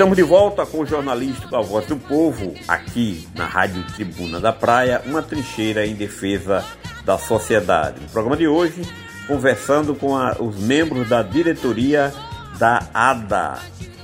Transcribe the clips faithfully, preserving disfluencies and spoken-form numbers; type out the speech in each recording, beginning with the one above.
Estamos de volta com o jornalístico A Voz do Povo, aqui na Rádio Tribuna da Praia, uma trincheira em defesa da sociedade. No programa de hoje, conversando com a, os membros da diretoria da A D A.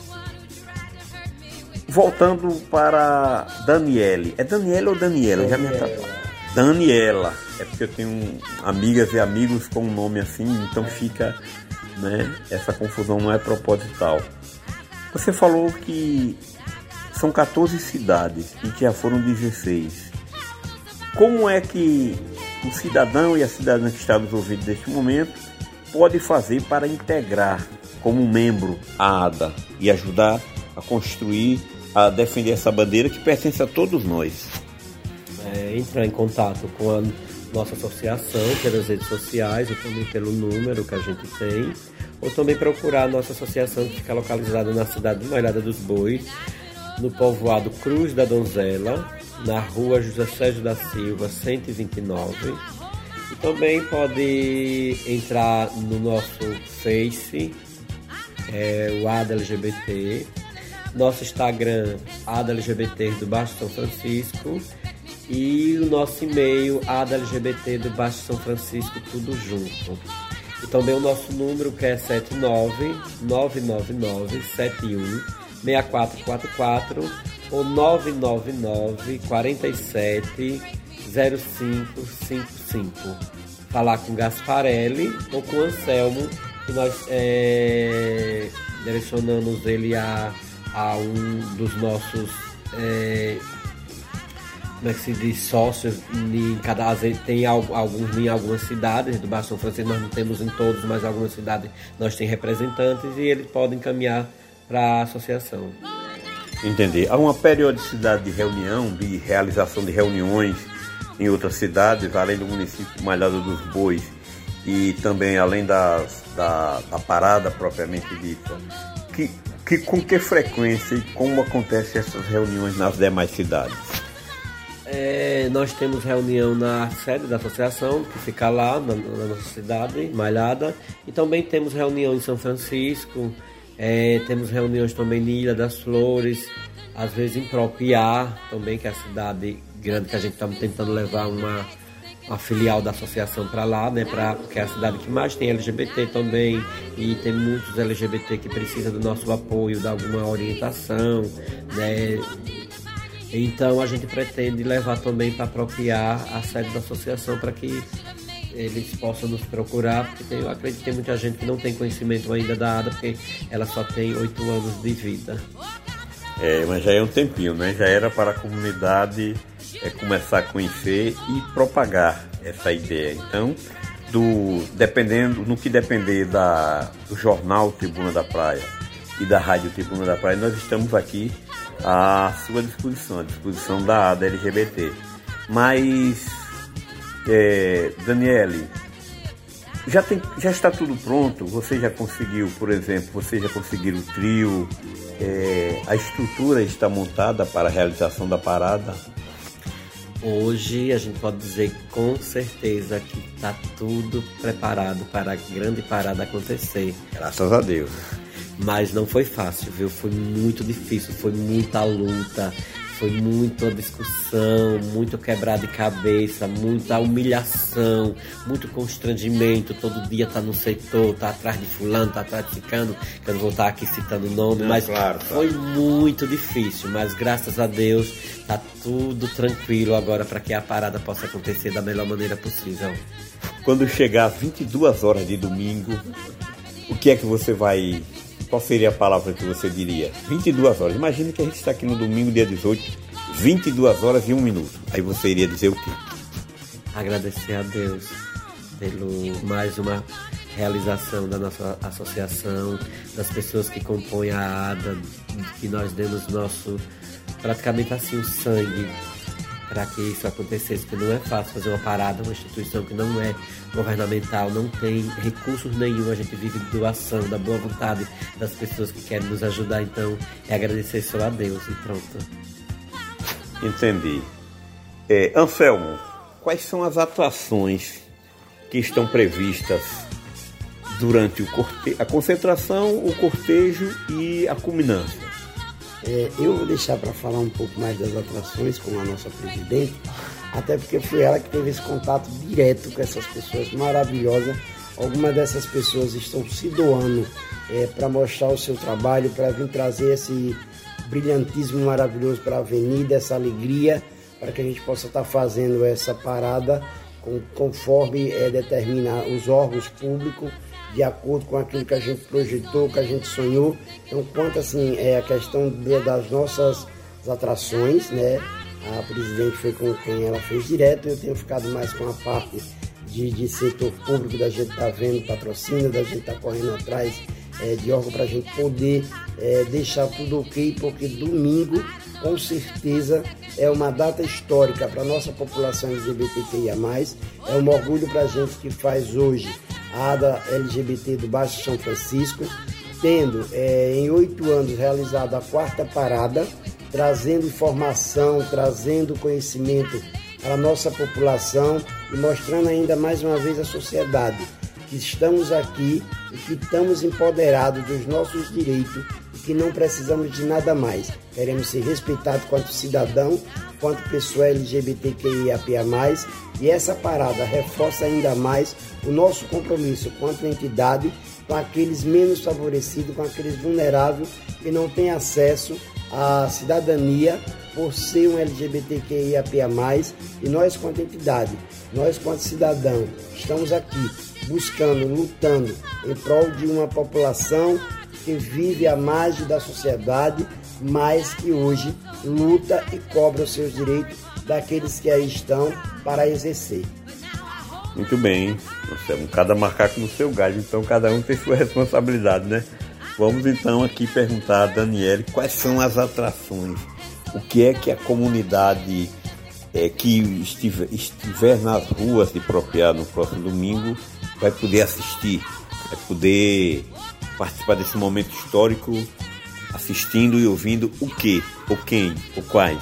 Voltando para Daniele. É Daniela ou Daniela? Daniela. Já me atrapalho. Daniela. É porque eu tenho amigas e amigos com um nome assim, então fica, né, essa confusão não é proposital. Você falou que são quatorze cidades e que já foram dezesseis. Como é que o cidadão e a cidadã que está nos ouvindo neste momento pode fazer para integrar como membro a A D A e ajudar a construir, a defender essa bandeira que pertence a todos nós? É, entrar em contato com a nossa associação pelas redes sociais ou também pelo número que a gente tem, ou também procurar a nossa associação, que fica localizada na cidade de Malhada dos Bois, no povoado Cruz da Donzela, na rua José Sérgio da Silva, cento e vinte e nove. E também pode entrar no nosso Face, é, o A D A L G B T, nosso Instagram, A D A L G B T do Baixo São Francisco, e o nosso e-mail, A D A L G B T do Baixo São Francisco, tudo junto. E também o nosso número, que é sete nove nove nove nove sete um seis quatro quatro quatro ou nove nove nove quatro sete zero cinco cinco cinco. Falar com Gasparelli ou com Anselmo, que nós é, direcionamos ele a, a um dos nossos... É, como é que se diz, sócios em cada, tem alguns em algumas cidades do Baixo São Francisco, nós não temos em todos, mas em algumas cidades nós temos representantes e eles podem encaminhar para a associação. Entendi. Há uma periodicidade de reunião, de realização de reuniões em outras cidades, além do município de Malhada dos Bois e também além das, da, da parada propriamente dita. Que, que, com que frequência e como acontecem essas reuniões nas demais cidades? É, nós temos reunião na sede da associação, que fica lá na, na nossa cidade, Malhada, e também temos reunião em São Francisco, é, temos reuniões também em Ilha das Flores, às vezes em Propiá, também, que é a cidade grande que a gente está tentando levar uma, uma filial da associação para lá, né, pra, porque é a cidade que mais tem L G B T também, e tem muitos L G B T que precisam do nosso apoio, de alguma orientação, né. Então a gente pretende levar também para apropriar a sede da associação para que eles possam nos procurar, porque tem, eu acredito que tem muita gente que não tem conhecimento ainda da A D A, porque ela só tem oito anos de vida. É, mas já é um tempinho, né? Já era para a comunidade é, começar a conhecer e propagar essa ideia. Então, do, dependendo, no que depender da, do jornal Tribuna da Praia e da Rádio Tribuna da Praia, nós estamos aqui à sua disposição, à disposição da A D A L G B T. Mas, é, Daniele, já, tem, já está tudo pronto? Você já conseguiu, por exemplo, você já conseguiu o trio, é, a estrutura está montada para a realização da parada? Hoje a gente pode dizer com certeza que está tudo preparado para a grande parada acontecer. Graças a Deus. Mas não foi fácil, viu? Foi muito difícil, foi muita luta, foi muita discussão, muito quebrar de cabeça, muita humilhação, muito constrangimento. Todo dia tá no setor, tá atrás de fulano, tá atrás de cicano, que eu não vou estar aqui citando o nome, não, mas claro, foi claro. Muito difícil, mas graças a Deus tá tudo tranquilo agora para que a parada possa acontecer da melhor maneira possível. Quando chegar às vinte e duas horas de domingo, o que é que você vai... Qual seria a palavra que você diria? vinte e duas horas. Imagina que a gente está aqui no domingo, dia dezoito, vinte e duas horas e um minuto. Aí você iria dizer o quê? Agradecer a Deus pelo mais uma realização da nossa associação, das pessoas que compõem a A D A, que nós demos nosso, praticamente assim, o sangue para que isso acontecesse, porque não é fácil fazer uma parada, uma instituição que não é governamental, não tem recursos nenhum, a gente vive de doação, da boa vontade das pessoas que querem nos ajudar, então é agradecer só a Deus e pronto. Entendi. É, Anselmo, quais são as atrações que estão previstas durante o corte... a concentração, o cortejo e a culminância? É, eu vou deixar para falar um pouco mais das atrações com a nossa presidente, até porque foi ela que teve esse contato direto com essas pessoas maravilhosas. Algumas dessas pessoas estão se doando é, para mostrar o seu trabalho, para vir trazer esse brilhantismo maravilhoso para a avenida, essa alegria, para que a gente possa estar fazendo essa parada com, conforme é, determina os órgãos públicos, de acordo com aquilo que a gente projetou, que a gente sonhou. Então, quanto assim, é a questão de, das nossas atrações, né? A presidente foi com quem ela fez direto, eu tenho ficado mais com a parte de, de setor público, da gente estar tá vendo patrocínio, da gente estar tá correndo atrás é, de órgão para a gente poder é, deixar tudo ok, porque domingo, com certeza, é uma data histórica para a nossa população L G B T Q I A mais, é um orgulho para a gente que faz hoje a ADA L G B T do Baixo São Francisco, tendo é, em oito anos realizado a quarta parada, trazendo informação, trazendo conhecimento para a nossa população e mostrando ainda mais uma vez à sociedade que estamos aqui e que estamos empoderados dos nossos direitos e que não precisamos de nada mais. Queremos ser respeitados quanto cidadão, quanto pessoa L G B T Q I A P A mais, e essa parada reforça ainda mais o nosso compromisso quanto entidade com aqueles menos favorecidos, com aqueles vulneráveis que não têm acesso à cidadania por ser um L G B T Q I A P A mais, e nós quanto entidade, nós quanto cidadão, estamos aqui buscando, lutando em prol de uma população que vive à margem da sociedade, mas que hoje luta e cobra os seus direitos daqueles que aí estão para exercer. Muito bem, Marcelo. Cada macaco no seu galho, então cada um tem sua responsabilidade, né? Vamos então aqui perguntar a Daniele quais são as atrações, o que é que a comunidade é, que estiver, estiver nas ruas de Propriá no próximo domingo vai poder assistir, vai poder participar desse momento histórico, assistindo e ouvindo o quê, ou quem, ou quais?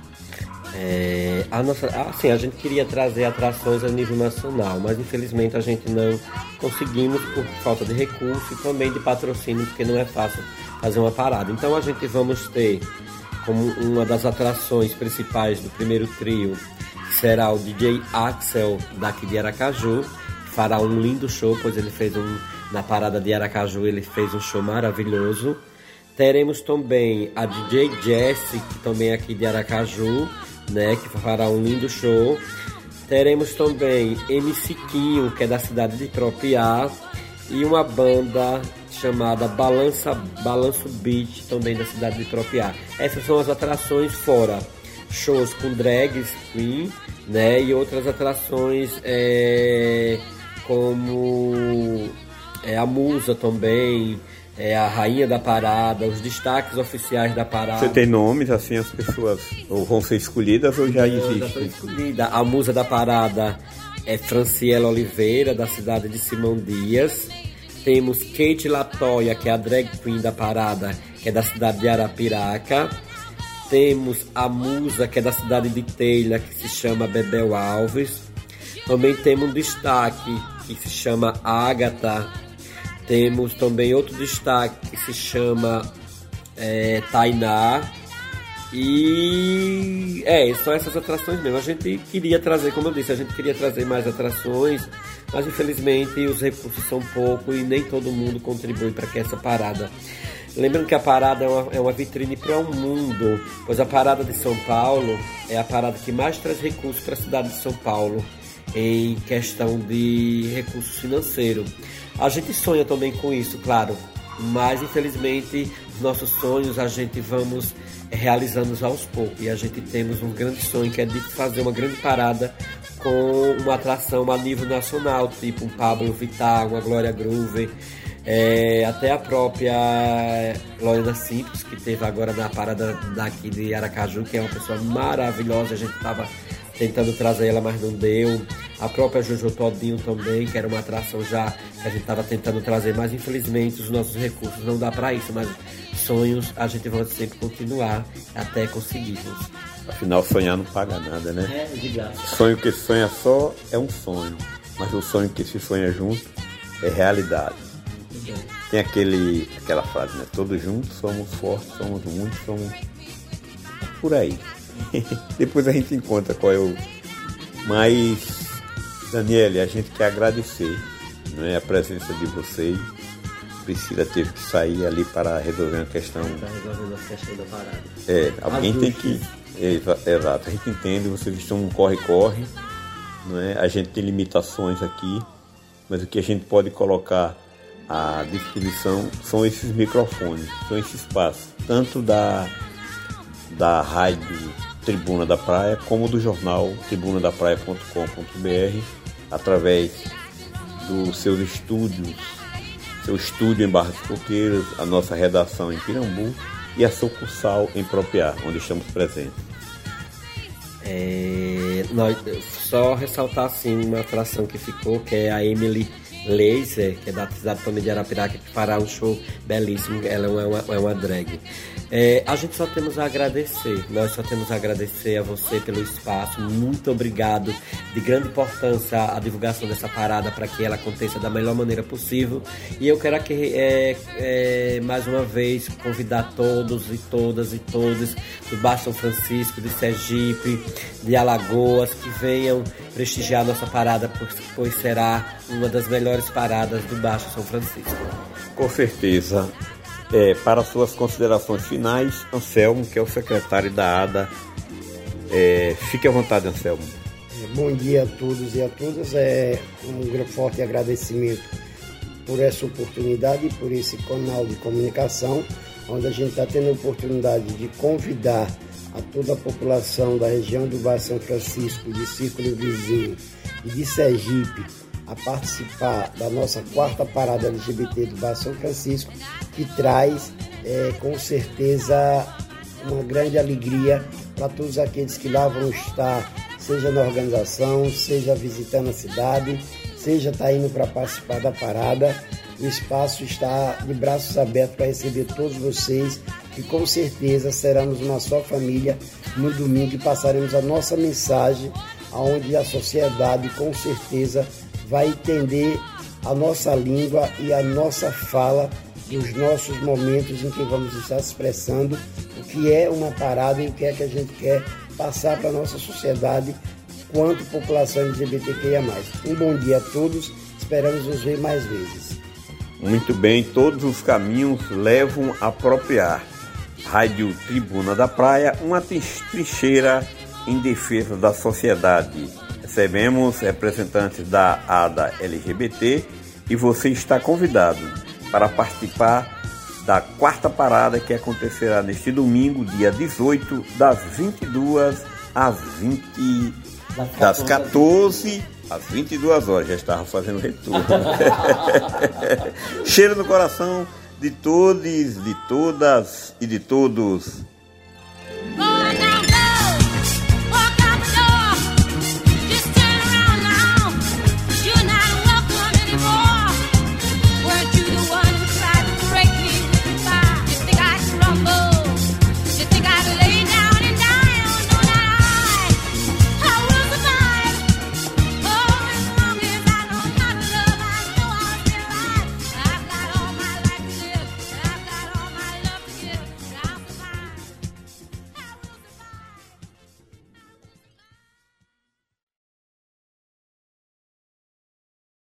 É, a nossa, assim, a gente queria trazer atrações a nível nacional, mas infelizmente a gente não conseguimos por falta de recurso e também de patrocínio, porque não é fácil fazer uma parada. Então a gente vamos ter como uma das atrações principais do primeiro trio, será o D J Axel daqui de Aracaju, que fará um lindo show, pois ele fez um, na parada de Aracaju ele fez um show maravilhoso. Teremos também a D J Jessie, que também é aqui de Aracaju, né, que fará um lindo show. Teremos também M C Quinho, que é da cidade de Propriá, e uma banda chamada Balança, Balanço Beach, também da cidade de Propriá. Essas são as atrações, fora shows com drags queen, né, e outras atrações é, como é, a Musa também, é a rainha da parada, os destaques oficiais da parada. Você tem nomes, assim, as pessoas ou vão ser escolhidas ou já existe? Já foi escolhida. A musa da parada é Franciela Oliveira, da cidade de Simão Dias. Temos Kate Latoya, que é a drag queen da parada, que é da cidade de Arapiraca. Temos a musa, que é da cidade de Teila, que se chama Bebel Alves. Também temos um destaque que se chama Ágata. Temos também outro destaque que se chama é, Tainá. E é, são essas atrações mesmo. A gente queria trazer, como eu disse, a gente queria trazer mais atrações, mas infelizmente os recursos são poucos e nem todo mundo contribui para que essa parada. Lembrando que a parada é uma, é uma vitrine para o mundo, pois a parada de São Paulo é a parada que mais traz recursos para a cidade de São Paulo em questão de recursos financeiros. A gente sonha também com isso, claro, mas infelizmente os nossos sonhos a gente vamos realizando aos poucos, e a gente temos um grande sonho que é de fazer uma grande parada com uma atração a nível nacional, tipo um Pablo Vittar, uma Glória Groove, é, até a própria Lorena Simples, que teve agora na parada daqui de Aracaju, que é uma pessoa maravilhosa, a gente estava tentando trazer ela, mas não deu. A própria Jojo Todinho também, que era uma atração já que a gente estava tentando trazer, mas infelizmente os nossos recursos não dá para isso, mas sonhos a gente vai sempre continuar até conseguirmos. Afinal, sonhar não paga nada, né? É, de graça. Sonho que sonha só é um sonho, mas o sonho que se sonha junto é realidade. tem aquele, aquela frase, né? Todos juntos somos fortes, somos muitos, somos por aí. Depois a gente encontra qual é o... Mas, Daniele, a gente quer agradecer, né, a presença de vocês. Priscila teve que sair ali para resolver uma questão. Para resolver a questão da parada. É, alguém tem que. Exato, a gente entende, vocês estão num corre-corre, não é? A gente tem limitações aqui, mas o que a gente pode colocar à disposição são esses microfones, são esse espaço, tanto da, da rádio Tribuna da Praia, como do jornal tribuna da praia ponto com ponto b r, através dos seus estúdios, seu estúdio em Barras Coqueiras, a nossa redação em Pirambu e a sucursal em Propriá, onde estamos presentes. É, nós, só ressaltar assim uma atração que ficou, que é a Emily Laser, que é da cidade também de Arapiraca, que fará um show belíssimo. Ela é uma, é uma drag. É, a gente só temos a agradecer, nós só temos a agradecer a você pelo espaço. Muito obrigado, de grande importância a divulgação dessa parada para que ela aconteça da melhor maneira possível. E eu quero aqui é, é, mais uma vez convidar todos e todas e todos do Baixo São Francisco, de Sergipe, de Alagoas, que venham prestigiar nossa parada, pois, pois será uma das melhores paradas do Baixo São Francisco. Com certeza. É, para suas considerações finais, Anselmo, que é o secretário da A D A, é, fique à vontade, Anselmo. Bom dia a todos e a todas. É um forte agradecimento por essa oportunidade e por esse canal de comunicação, onde a gente está tendo a oportunidade de convidar a toda a população da região do Baixo São Francisco, de Círculo Vizinho e de Sergipe, a participar da nossa quarta parada L G B T do Baixo São Francisco, que traz é, com certeza uma grande alegria para todos aqueles que lá vão estar, seja na organização, seja visitando a cidade, seja tá indo para participar da parada. O espaço está de braços abertos para receber todos vocês, que com certeza seremos uma só família no domingo e passaremos a nossa mensagem, onde a sociedade com certeza vai entender a nossa língua e a nossa fala nos nossos momentos em que vamos estar expressando o que é uma parada e o que é que a gente quer passar para a nossa sociedade quanto população L G B T Q I A mais. Um bom dia a todos, esperamos nos ver mais vezes. Muito bem, todos os caminhos levam a Propriá. Rádio Tribuna da Praia, uma trincheira em defesa da sociedade. Recebemos representantes da A D A L G B T e você está convidado para participar da quarta parada que acontecerá neste domingo, dia dezoito, das vinte e duas às vinte, das quatorze às vinte e duas horas. Já estava fazendo retorno. Cheiro no coração de todos, de todas e de todos.